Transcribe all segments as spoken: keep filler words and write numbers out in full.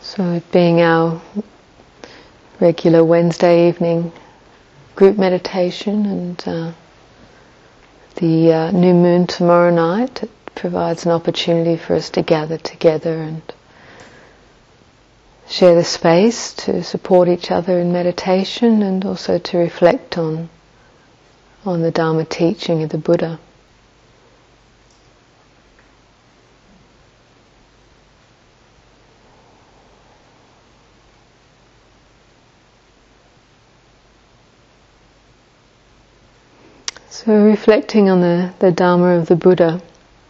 So it being our regular Wednesday evening group meditation, and uh, the uh, new moon tomorrow night, it provides an opportunity for us to gather together and share the space to support each other in meditation, and also to reflect on on the Dharma teaching of the Buddha. So reflecting on the, the Dharma of the Buddha,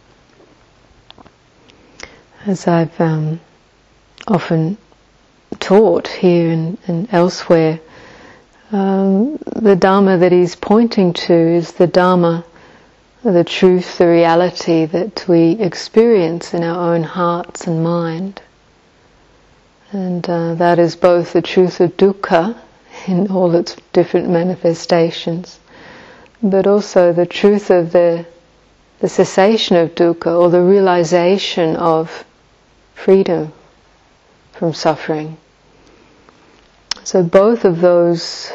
as I've um, often taught here and, and elsewhere, um, the Dharma that he's pointing to is the Dharma, the truth, the reality that we experience in our own hearts and mind. And uh, that is both the truth of dukkha in all its different manifestations, but also the truth of the, the cessation of dukkha, or the realization of freedom from suffering. So both of those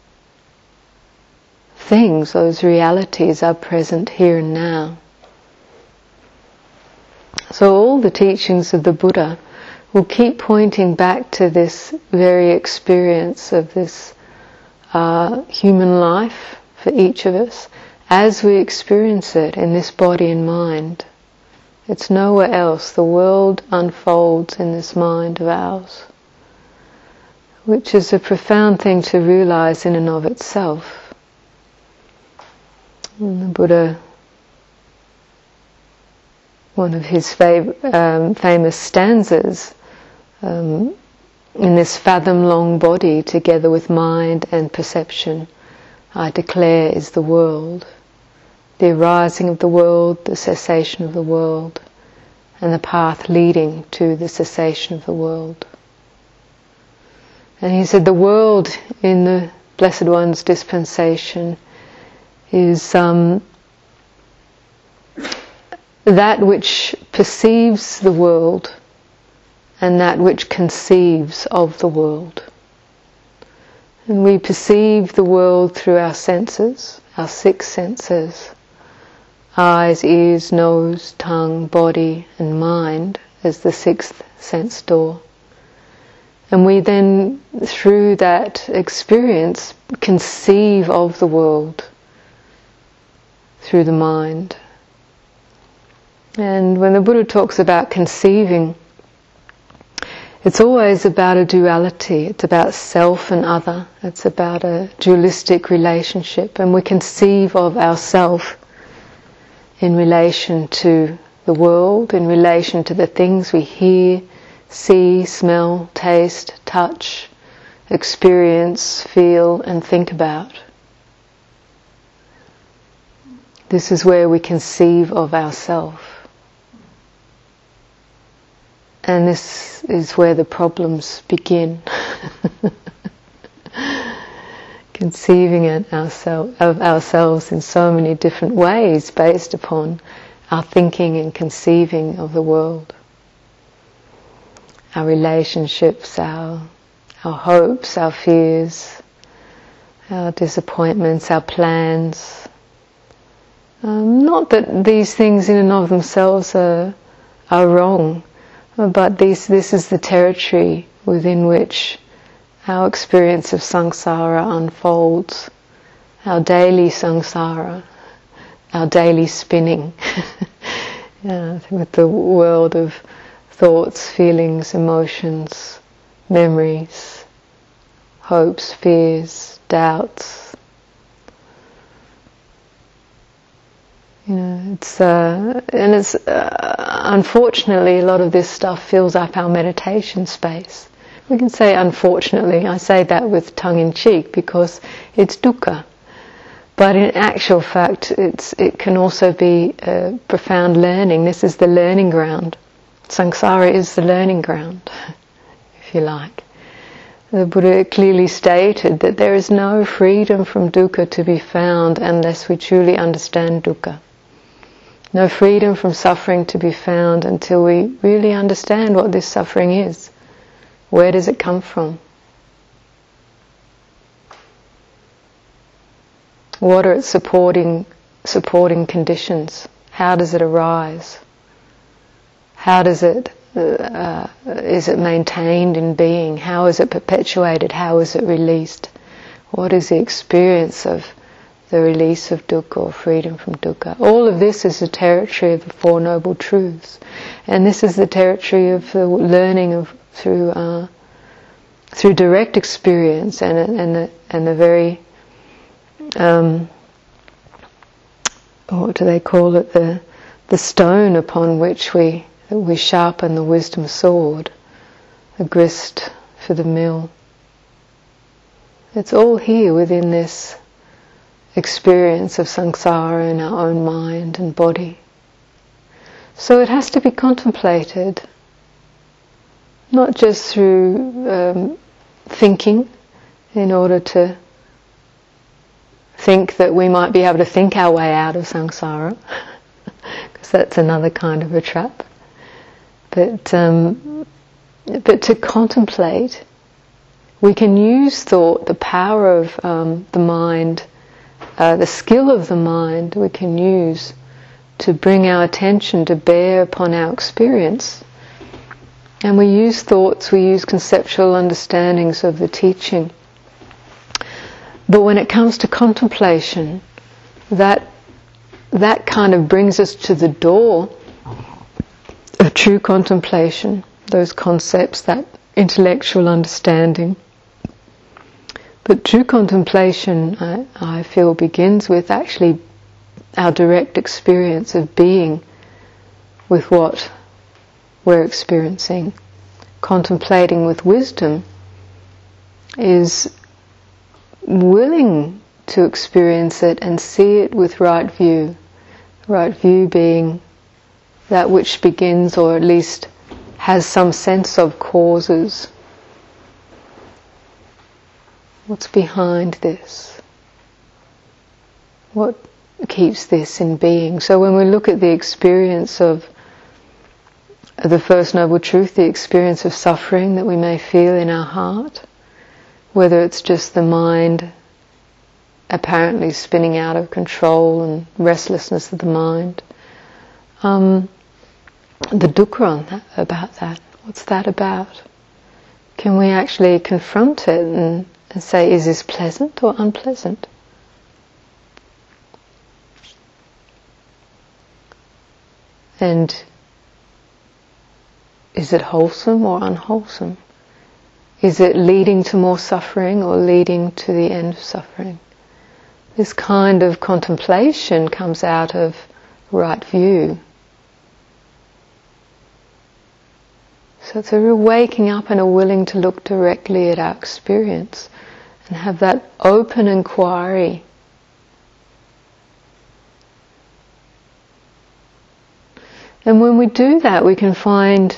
things, those realities, are present here and now. So all the teachings of the Buddha will keep pointing back to this very experience of this uh, human life for each of us, as we experience it in this body and mind. It's nowhere else. The world unfolds in this mind of ours, which is a profound thing to realize in and of itself. And the Buddha, one of his fav- um, famous stanzas, um, in this fathom-long body, together with mind and perception, I declare is the world, the arising of the world, the cessation of the world, and the path leading to the cessation of the world. And he said the world in the Blessed One's dispensation is um, that which perceives the world and that which conceives of the world. And we perceive the world through our senses, our six senses, eyes, ears, nose, tongue, body and mind as the sixth sense door. And we then, through that experience, conceive of the world through the mind. And when the Buddha talks about conceiving, it's always about a duality. It's about self and other. It's about a dualistic relationship. And we conceive of ourself in relation to the world, in relation to the things we hear, see, smell, taste, touch, experience, feel and think about. This is where we conceive of ourself. And this is where the problems begin. Conceiving it oursel- of ourselves in so many different ways based upon our thinking and conceiving of the world. Our relationships, our, our hopes, our fears, our disappointments, our plans. Um, not that these things in and of themselves are, are wrong, but these, this is the territory within which our experience of samsara unfolds, our daily samsara, our daily spinning yeah, with the world of thoughts, feelings, emotions, memories, hopes, fears, doubts. You know, it's uh, and it's uh, unfortunately a lot of this stuff fills up our meditation space. We can say unfortunately, I say that with tongue in cheek because it's dukkha. But in actual fact, it's it can also be a profound learning. This is the learning ground. Samsara is the learning ground, if you like. The Buddha clearly stated that there is no freedom from dukkha to be found unless we truly understand dukkha. No freedom from suffering to be found until we really understand what this suffering is. Where does it come from? What are its supporting supporting conditions? How does it arise? How does it uh, is it maintained in being? How is it perpetuated? How is it released? What is the experience of the release of dukkha or freedom from dukkha? All of this is the territory of the Four Noble Truths, and this is the territory of the learning of through uh, through direct experience and and the, and the very um, what do they call it? The the stone upon which we we sharpen the wisdom sword, the grist for the mill. It's all here within this experience of samsara in our own mind and body. So it has to be contemplated, not just through um, thinking, in order to think that we might be able to think our way out of samsara, because that's another kind of a trap. But um, but to contemplate, we can use thought, the power of um, the mind, uh, the skill of the mind, we can use to bring our attention to bear upon our experience. And we use thoughts, we use conceptual understandings of the teaching. But when it comes to contemplation, that that kind of brings us to the door of true contemplation, those concepts, that intellectual understanding. But true contemplation, I, I feel, begins with actually our direct experience of being with what we're experiencing. Contemplating with wisdom is willing to experience it and see it with right view. Right view being that which begins, or at least has some sense of causes. What's behind this? What keeps this in being? So when we look at the experience of the First Noble Truth, the experience of suffering that we may feel in our heart, whether it's just the mind apparently spinning out of control and restlessness of the mind, um, the dukkha on that, about that, what's that about? Can we actually confront it and, and say, is this pleasant or unpleasant? And is it wholesome or unwholesome? Is it leading to more suffering or leading to the end of suffering? This kind of contemplation comes out of right view. So it's a real waking up and a willing to look directly at our experience and have that open inquiry. And when we do that, we can find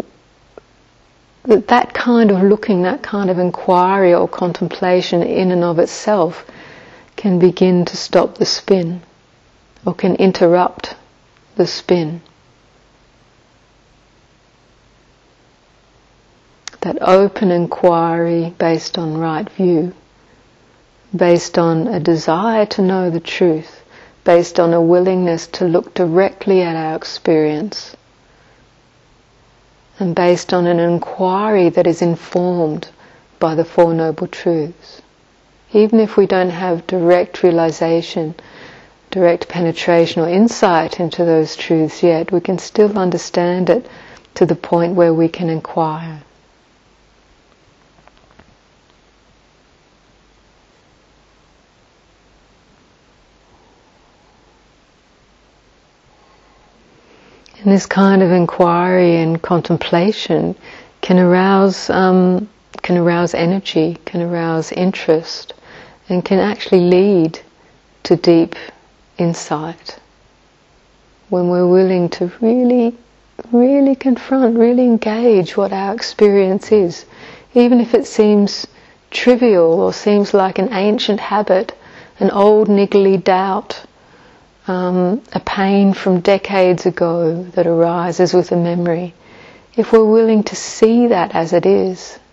that that kind of looking, that kind of inquiry or contemplation in and of itself can begin to stop the spin, or can interrupt the spin. That open inquiry based on right view, based on a desire to know the truth, based on a willingness to look directly at our experience, and based on an inquiry that is informed by the Four Noble Truths. Even if we don't have direct realization, direct penetration or insight into those truths yet, we can still understand it to the point where we can inquire. And this kind of inquiry and contemplation can arouse, um, can arouse energy, can arouse interest, and can actually lead to deep insight. When we're willing to really, really confront, really engage what our experience is, even if it seems trivial or seems like an ancient habit, an old niggly doubt, Um, a pain from decades ago that arises with a memory. If we're willing to see that as it is,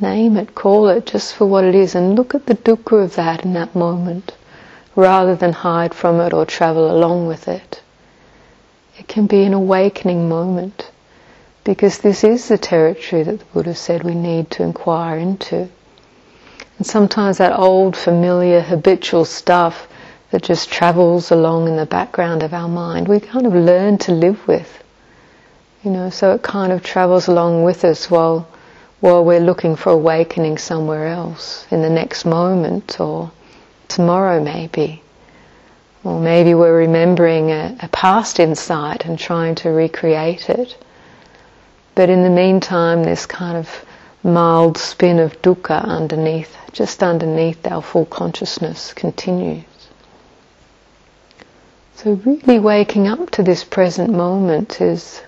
name it, call it just for what it is, and look at the dukkha of that in that moment, rather than hide from it or travel along with it. It can be an awakening moment, because this is the territory that the Buddha said we need to inquire into. And sometimes that old, familiar, habitual stuff that just travels along in the background of our mind, we kind of learn to live with. You know, so it kind of travels along with us while while we're looking for awakening somewhere else, in the next moment, or tomorrow maybe. Or maybe we're remembering a, a past insight and trying to recreate it. But in the meantime, this kind of mild spin of dukkha underneath, just underneath our full consciousness, continues. So really waking up to this present moment is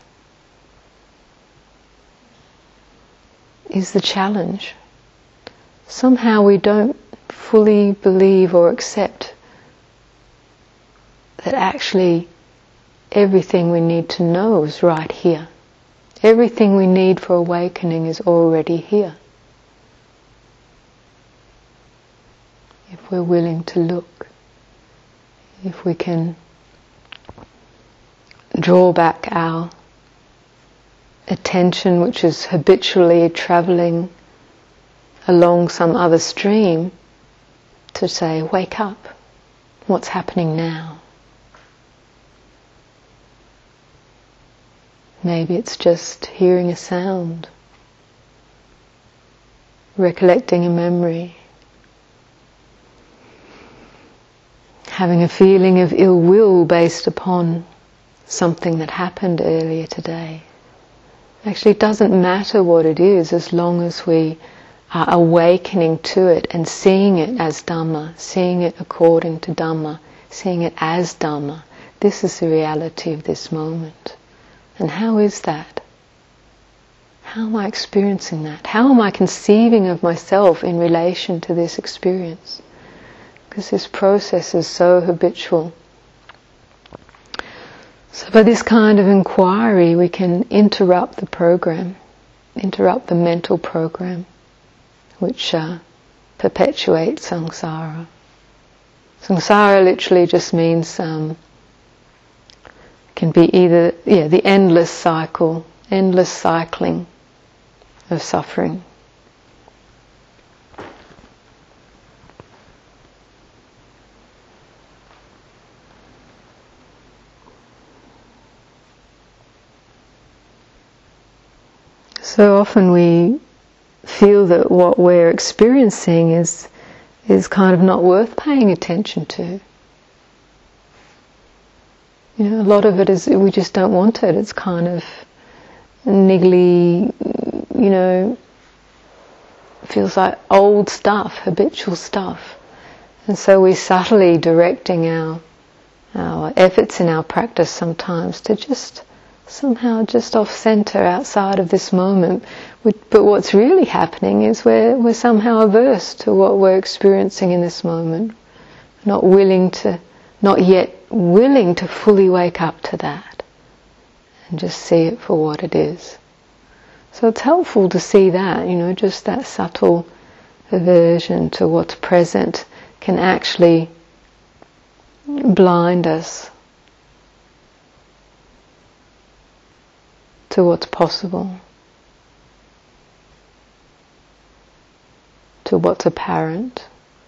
is the challenge. Somehow we don't fully believe or accept that actually everything we need to know is right here. Everything we need for awakening is already here, if we're willing to look. If we can draw back our attention, which is habitually travelling along some other stream, to say, wake up, what's happening now? Maybe it's just hearing a sound, recollecting a memory, having a feeling of ill will based upon something that happened earlier today. Actually, it doesn't matter what it is, as long as we are awakening to it and seeing it as Dhamma, seeing it according to Dhamma, seeing it as Dhamma. This is the reality of this moment. And how is that? How am I experiencing that? How am I conceiving of myself in relation to this experience? Because this process is so habitual. So by this kind of inquiry, we can interrupt the program, interrupt the mental program, which uh, perpetuates samsara. Samsara literally just means, um, can be either, yeah, the endless cycle, endless cycling of suffering. So often we feel that what we're experiencing is is kind of not worth paying attention to. You know, a lot of it is we just don't want it. It's kind of niggly, you know, feels like old stuff, habitual stuff. And so we're subtly directing our our efforts in our practice sometimes to just somehow just off center, outside of this moment. But what's really happening is we're, we're somehow averse to what we're experiencing in this moment. Not willing to, not yet willing to fully wake up to that and just see it for what it is. So it's helpful to see that, you know, just that subtle aversion to what's present can actually blind us to what's possible, to what's apparent,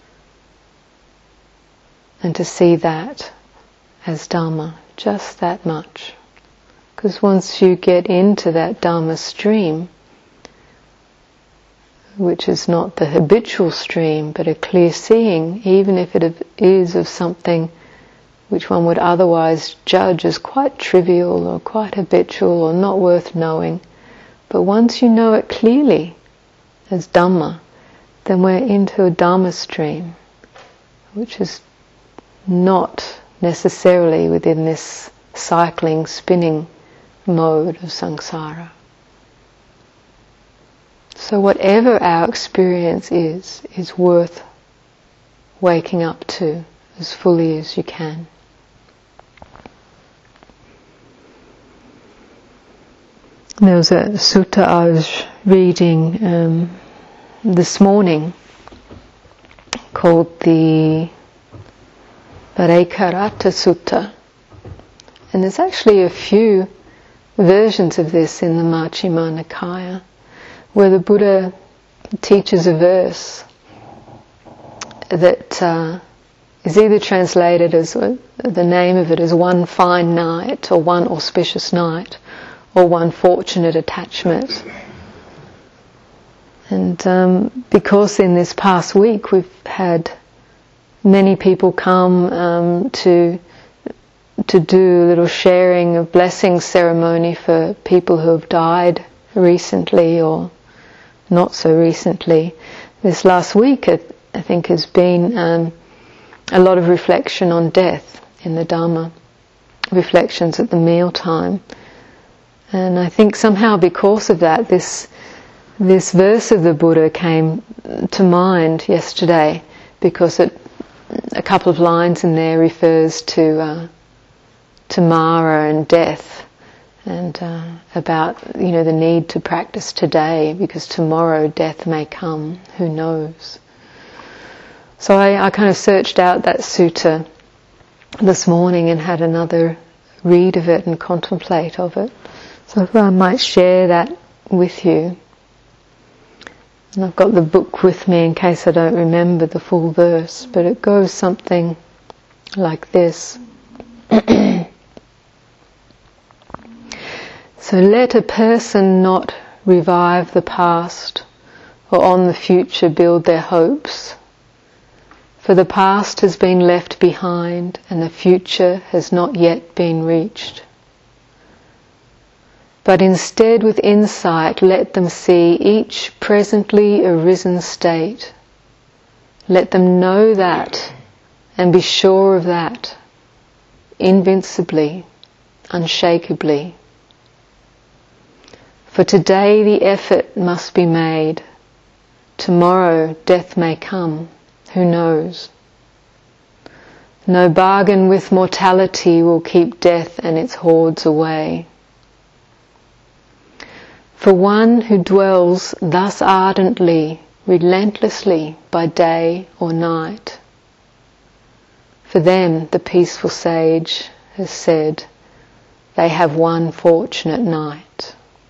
and to see that as Dhamma, just that much. Because once you get into that Dhamma stream, which is not the habitual stream, but a clear seeing, even if it is of something which one would otherwise judge as quite trivial or quite habitual or not worth knowing. But once you know it clearly as Dhamma, then we're into a Dhamma stream, which is not necessarily within this cycling, spinning mode of samsara. So whatever our experience is, is worth waking up to as fully as you can. There was a sutta I was reading um, this morning called the Paraikarata Sutta. And there's actually a few versions of this in the Majjhima Nikaya, where the Buddha teaches a verse that uh, is either translated as, uh, the name of it as one fine night, or one auspicious night, or one fortunate attachment. And um, because in this past week we've had many people come um, to to do a little sharing of blessing ceremony for people who have died recently or not so recently. This last week, it, I think, has been um, a lot of reflection on death in the Dhamma, reflections at the mealtime. And I think somehow because of that, this this verse of the Buddha came to mind yesterday, because it, a couple of lines in there refers to uh, to Mara and death, and uh, about, you know, the need to practice today, because tomorrow death may come, who knows. So I, I kind of searched out that sutta this morning and had another read of it and contemplate of it. So I thought I might share that with you. And I've got the book with me in case I don't remember the full verse, but it goes something like this. So let a person not revive the past, or on the future build their hopes, for the past has been left behind and the future has not yet been reached. But instead with insight let them see each presently arisen state. Let them know that and be sure of that, invincibly, unshakably. For today the effort must be made. Tomorrow death may come, who knows? No bargain with mortality will keep death and its hordes away. For one who dwells thus ardently, relentlessly by day or night, for them the peaceful sage has said, they have one fortunate night.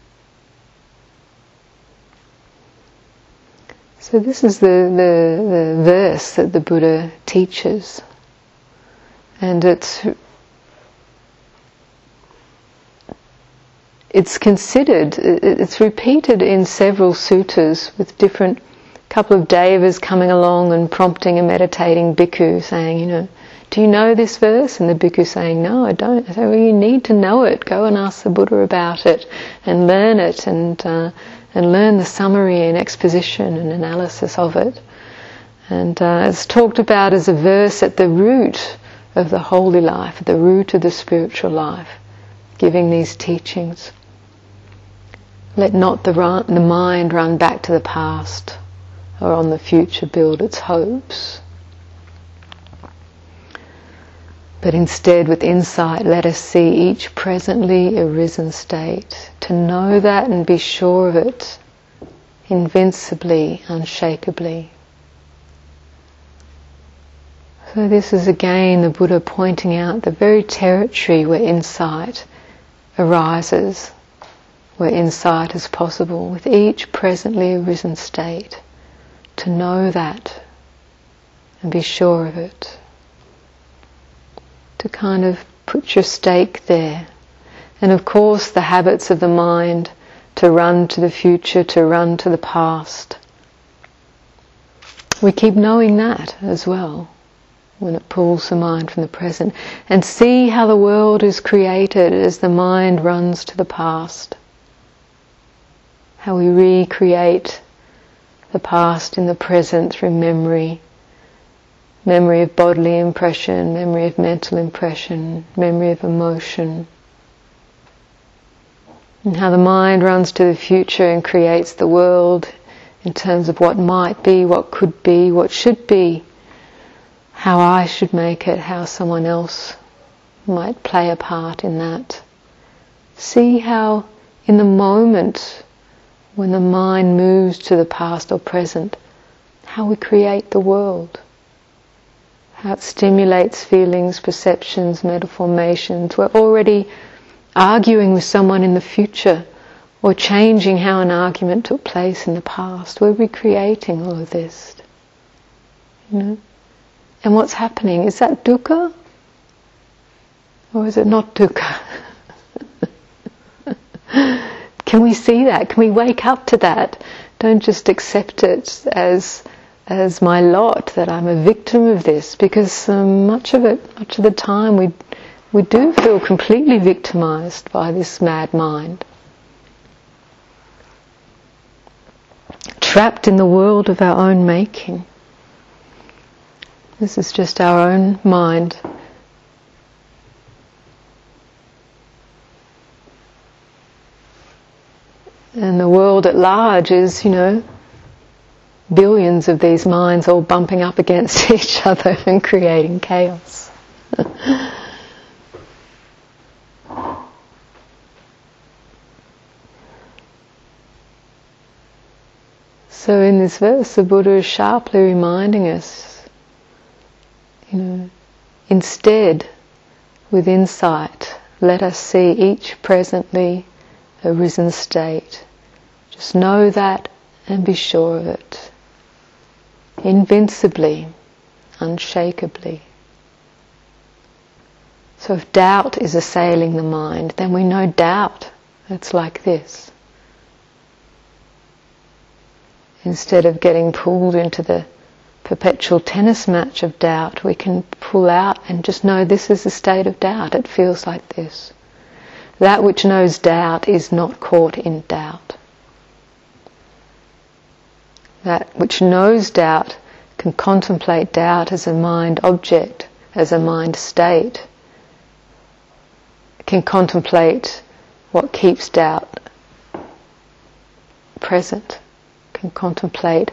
So this is the, the, the verse that the Buddha teaches, and it's it's considered, it's repeated in several suttas with different couple of devas coming along and prompting a meditating bhikkhu saying, you know, do you know this verse? And the bhikkhu saying, no, I don't. I say, well, you need to know it. Go and ask the Buddha about it and learn it, and uh, and learn the summary and exposition and analysis of it. And uh, it's talked about as a verse at the root of the holy life, at the root of the spiritual life, giving these teachings. Let not the, run, the mind run back to the past, or on the future build its hopes. But instead with insight let us see each presently arisen state, to know that and be sure of it, invincibly, unshakably. So this is again the Buddha pointing out the very territory where insight arises, where insight is possible, with each presently arisen state, to know that and be sure of it. To kind of put your stake there. And of course the habits of the mind to run to the future, to run to the past. We keep knowing that as well when it pulls the mind from the present. And see how the world is created as the mind runs to the past. How we recreate the past in the present through memory. Memory of bodily impression, memory of mental impression, memory of emotion. And how the mind runs to the future and creates the world in terms of what might be, what could be, what should be, how I should make it, how someone else might play a part in that. See how in the moment when the mind moves to the past or present, how we create the world, how it stimulates feelings, perceptions, mental formations. We're already arguing with someone in the future or changing how an argument took place in the past. We're recreating all of this. You know? And what's happening? Is that dukkha? Or is it not dukkha? Can we see that? Can we wake up to that? Don't just accept it as as my lot, that I'm a victim of this, because um, much of it, much of the time we we do feel completely victimized by this mad mind. Trapped in the world of our own making. This is just our own mind. And the world at large is, you know, billions of these minds all bumping up against each other and creating chaos. So in this verse, the Buddha is sharply reminding us, you know, instead, with insight, let us see each presently arisen state. Just know that and be sure of it. Invincibly, unshakably. So if doubt is assailing the mind, then we know doubt. It's like this. Instead of getting pulled into the perpetual tennis match of doubt, we can pull out and just know this is a state of doubt. It feels like this. That which knows doubt is not caught in doubt. That which knows doubt can contemplate doubt as a mind object, as a mind state. It can contemplate what keeps doubt present. Can contemplate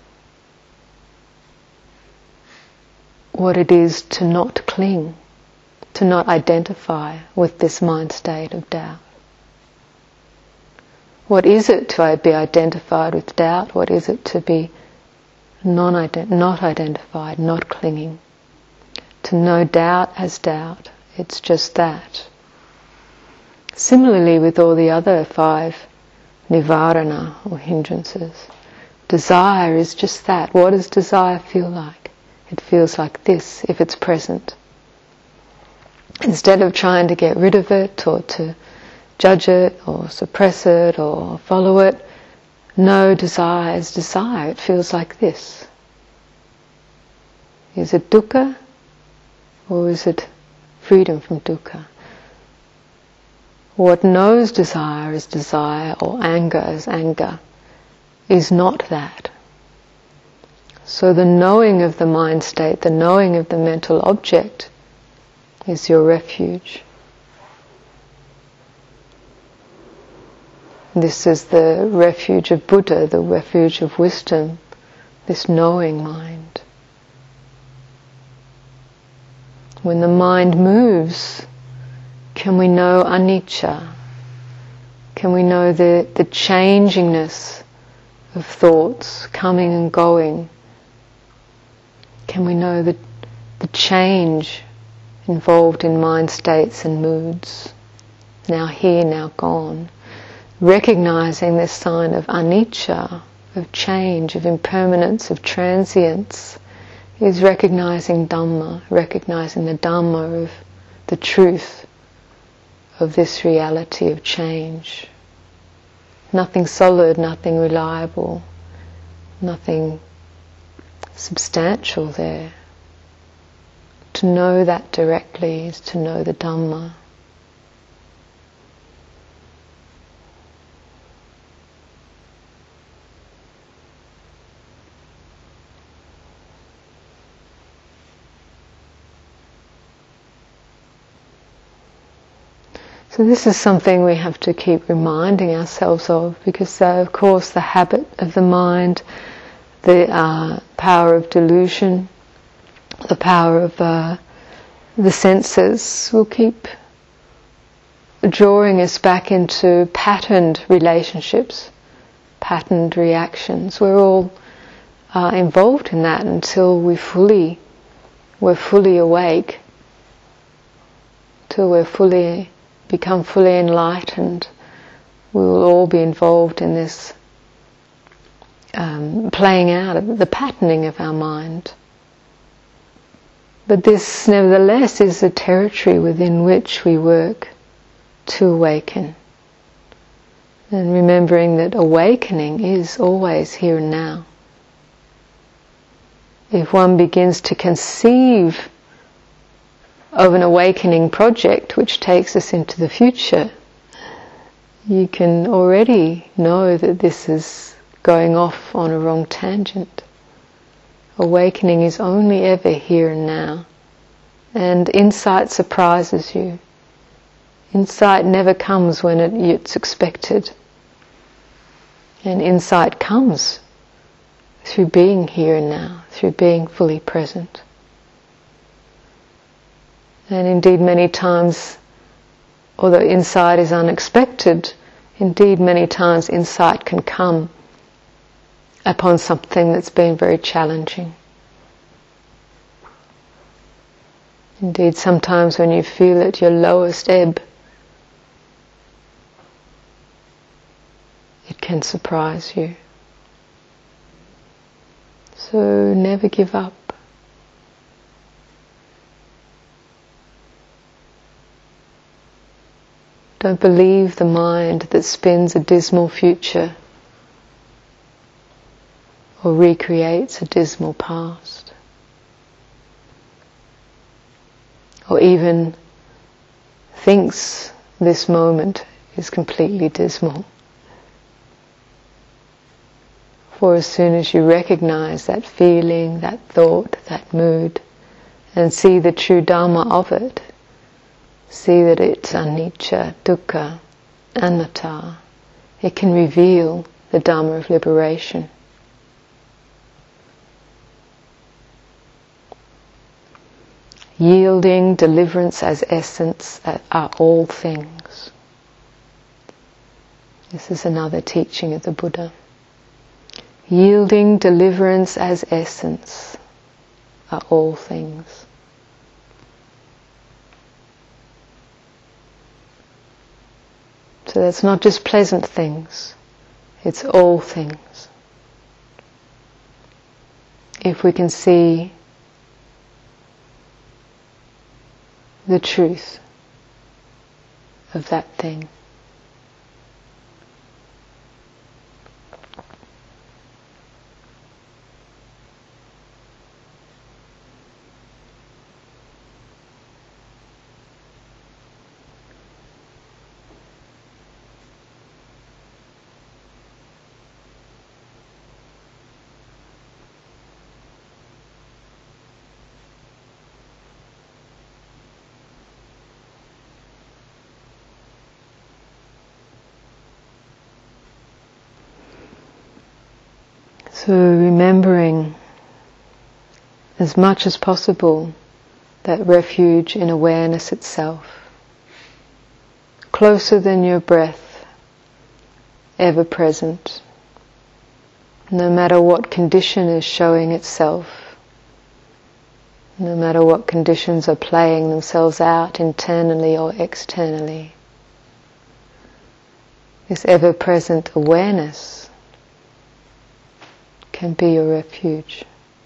what it is to not cling, to not identify with this mind state of doubt. What is it to be identified with doubt? What is it to be non-ident- not identified, not clinging? To know doubt as doubt. It's just that. Similarly with all the other five nivarana or hindrances. Desire is just that. What does desire feel like? It feels like this if it's present. Instead of trying to get rid of it or to judge it or suppress it or follow it, no, desire is desire. It feels like this. Is it dukkha or is it freedom from dukkha? What knows desire as desire or anger as anger is not that. So the knowing of the mind state, the knowing of the mental object is your refuge. This is the refuge of Buddha, the refuge of wisdom, this knowing mind. When the mind moves, can we know anicca? Can we know the, the changingness of thoughts coming and going? Can we know the, the change involved in mind states and moods? Now here, now gone. Recognizing this sign of anicca, of change, of impermanence, of transience, is recognizing Dhamma, recognizing the Dhamma of the truth of this reality of change. Nothing solid, nothing reliable, nothing substantial there. To know that directly is to know the Dhamma. So this is something we have to keep reminding ourselves of, because uh, of course the habit of the mind, the uh, power of delusion, the power of uh, the senses will keep drawing us back into patterned relationships patterned reactions. We're all uh, involved in that until we fully, we're fully awake, till we're fully, become fully enlightened. We will all be involved in this um, playing out of the patterning of our mind. But this, nevertheless, is the territory within which we work to awaken. And remembering that awakening is always here and now. If one begins to conceive of an awakening project which takes us into the future, you can already know that this is going off on a wrong tangent. Awakening is only ever here and now. And insight surprises you. Insight never comes when it, it's expected. And insight comes through being here and now, through being fully present. And indeed many times, although insight is unexpected, indeed many times insight can come upon something that's been very challenging. Indeed, sometimes when you feel at your lowest ebb, it can surprise you. So never give up. Don't believe the mind that spins a dismal future or recreates a dismal past, or even thinks this moment is completely dismal. For as soon as you recognize that feeling, that thought, that mood, and see the true Dharma of it, see that it's anicca, dukkha, anatta, it can reveal the Dharma of liberation. Yielding, deliverance as essence are all things. This is another teaching of the Buddha. Yielding, deliverance as essence are all things. So that's not just pleasant things, it's all things. If we can see the truth of that thing. So remembering as much as possible that refuge in awareness itself, closer than your breath, ever present, no matter what condition is showing itself, no matter what conditions are playing themselves out internally or externally. This ever-present awareness can be your refuge.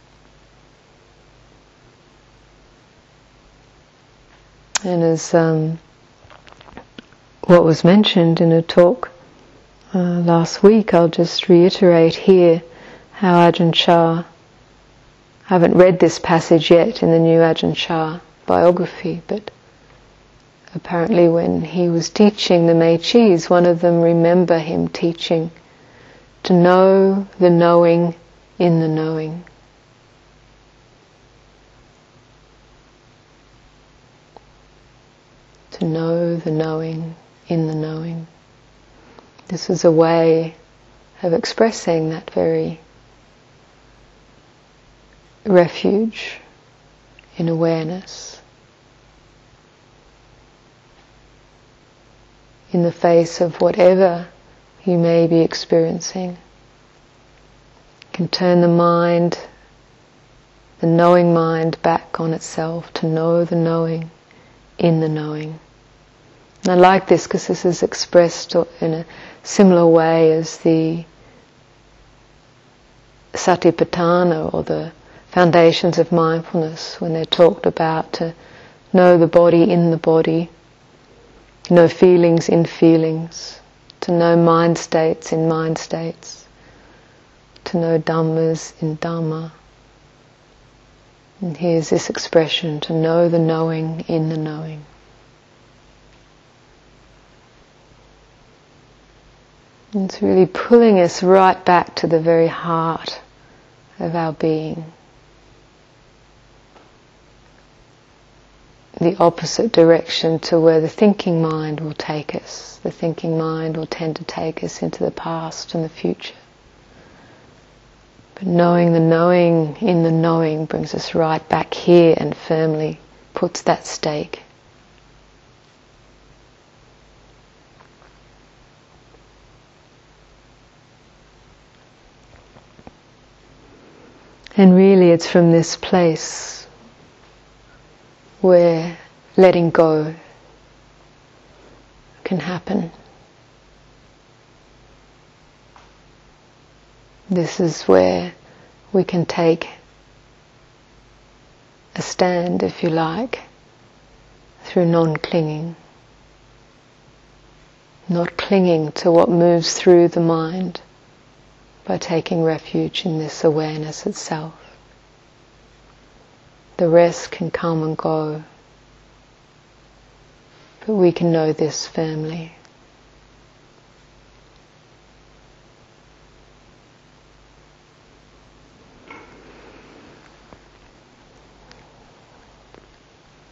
And as um, what was mentioned in a talk uh, last week, I'll just reiterate here how Ajahn Chah, I haven't read this passage yet in the new Ajahn Chah biography, but apparently when he was teaching the Meis, one of them remember him teaching to know the knowing in the knowing. To know the knowing in the knowing. This is a way of expressing that very refuge in awareness in the face of whatever you may be experiencing. can turn the mind, the knowing mind, back on itself, to know the knowing in the knowing. And I like this because this is expressed in a similar way as the Satipatthana, or the foundations of mindfulness, when they're talked about to know the body in the body, know feelings in feelings, to know mind states in mind states, to know dhammas in dhamma. And here's this expression, to know the knowing in the knowing. And it's really pulling us right back to the very heart of our being. The opposite direction to where the thinking mind will take us. The thinking mind will tend to take us into the past and the future. But knowing the knowing in the knowing brings us right back here and firmly puts that stake. And really it's from this place where letting go can happen. This is where we can take a stand, if you like, through non-clinging. Not clinging to what moves through the mind, by taking refuge in this awareness itself. The rest can come and go, but we can know this firmly.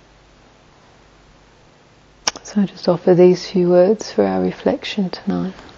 So I just offer these few words for our reflection tonight.